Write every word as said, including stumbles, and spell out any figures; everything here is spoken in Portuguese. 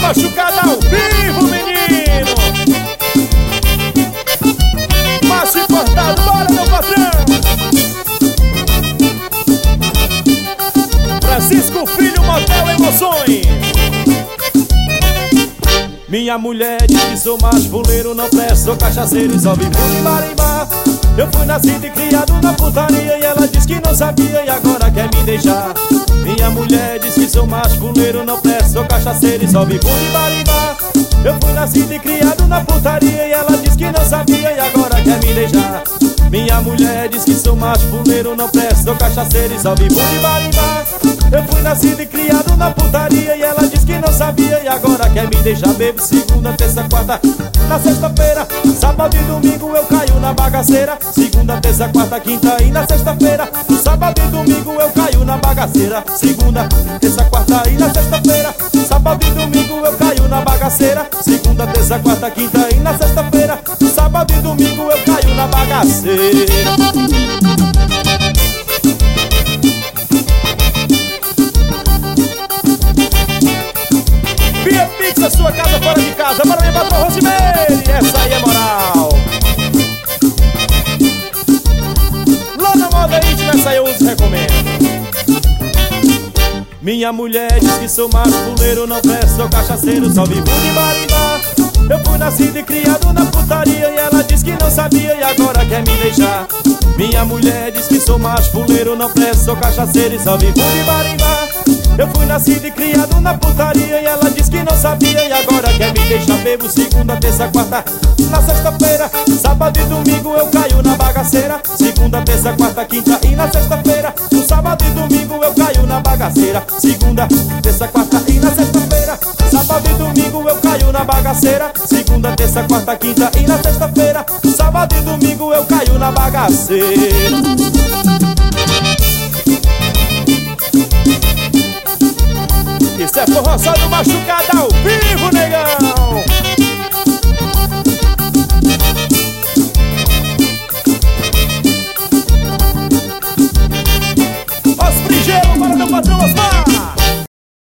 Machucada ao vivo, menino. Macho importado, bora meu patrão. Francisco Filho, Motel Emoções. Minha mulher diz que sou mais fuleiro, não presto, sou cachaceiro e só vivo de marimbar. Eu fui nascido e criado na putaria e ela diz que não sabia e agora quer me deixar. Minha mulher diz que sou mais fuleiro, não presto, sou cachaceiro e só vivo de marimbar. Eu fui nascido e criado na putaria e ela diz que não sabia e agora quer me deixar. Minha mulher diz que sou mais fuleiro, não presto, sou cachaceiro e só vivo de marimbar. Eu fui nascido e criado na putaria e ela diz que não sabia e agora quer me deixar. Bebo segunda, terça, quarta, na sexta-feira, sábado e domingo eu caio na bagaceira. Segunda, terça, quarta, quinta e na sexta-feira, no sábado e domingo eu caio na bagaceira. Segunda, terça, quarta e na sexta-feira, sábado e domingo eu caio na bagaceira. Segunda, terça, quarta, quinta e na sexta-feira, no sábado e domingo eu caio na bagaceira. Via Pix, a sua casa fora de casa. Bora me bater o Rosimeire, essa aí é moral. Lá na moda íntima, essa eu uso e recomendo. Minha mulher diz que sou mais fuleiro, não presto, sou cachaceiro, só vivo de marimbar. Eu fui nascido e criado na putaria e ela diz que não sabia e agora quer me deixar. Minha mulher diz que sou mais fuleiro, não presto, sou cachaceiro e só vivo de marimbar. Eu fui nascido e criado na putaria e ela diz que não sabia e agora quer me deixar. Bebo segunda, terça, quarta, na sexta-feira, sábado e domingo eu caio na bagaceira. Segunda, terça, quarta, quinta e na sexta-feira, no sábado e domingo eu caio na bagaceira. Segunda, terça, quarta e na sexta-feira, sábado e domingo eu caio na bagaceira. Segunda, terça, quarta, quinta e na sexta-feira, no sábado e domingo eu caio na bagaceira. Isso é forró só do Machucada ao vivo, negão.